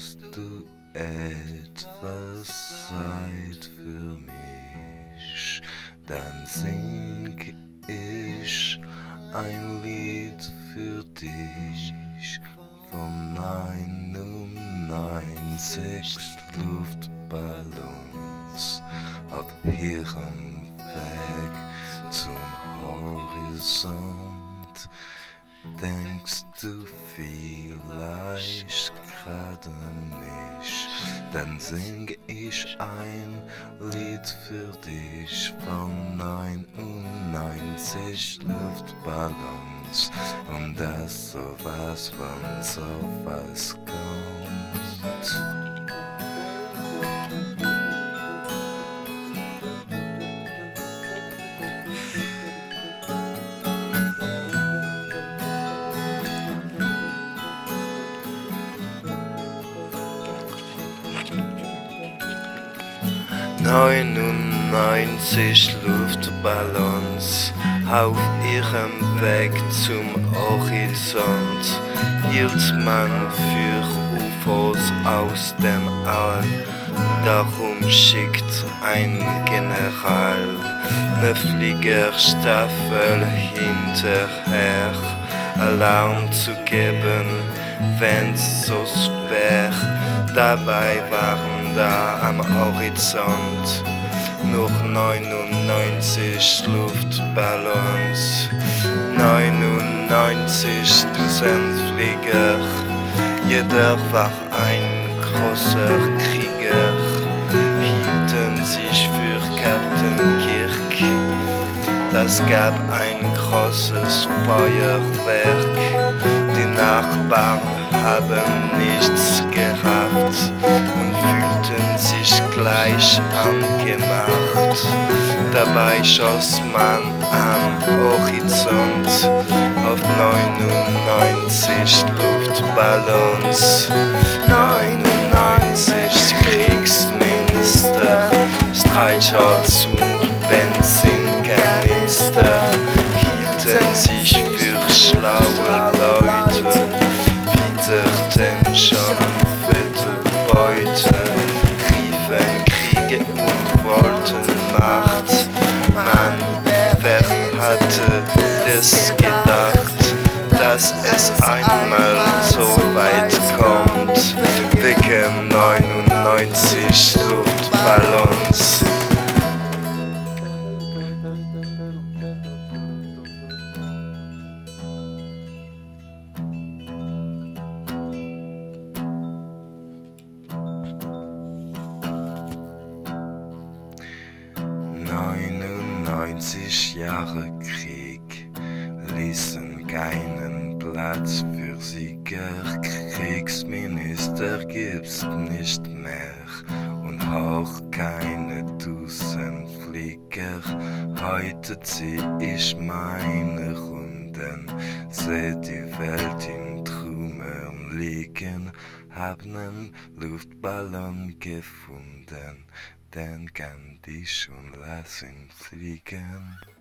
hast du etwas Zeit für mich, dann sing ich ein Lied für dich von 99 Luftballons auf ihrem Weg zum Horizont. Denkst du vielleicht gerade nicht, dann sing ich ein Lied für dich von 99 Luftballons und dass sowas von sowas kommt. 99 Luftballons auf ihrem Weg zum Horizont hielt man für UFOs aus dem All. Darum schickt ein General ne Fliegerstaffel hinterher, Alarm zu geben, wenn's so wär. Dabei waren da am Horizont nur 99 Luftballons, 99 Düsenflieger, jeder war ein großer Krieger, hielten sich für Captain Kirk. Das gab ein großes Feuerwerk, die Nachbarn haben nichts gerafft und fühlten sich gleich angemacht. Dabei schoss man am Horizont auf 99 Luftballons. 99 Kriegsminister, Streichholz und Benzinkanister hielten sich für schlaue Leute, witterten schon fette Beute, riefen Kriege und wollten Macht. Mann, wer hatte es gedacht, dass es einmal so weit kommt, wegen 99 Luftballons. Jahre Krieg ließen keinen Platz für Sieger. Kriegsminister gibt's nicht mehr und auch keine Düsenflieger. Heute zieh ich meine Runden, seh die Welt in Trümmern liegen, hab nen Luftballon gefunden, den kann ich schon lassen fliegen.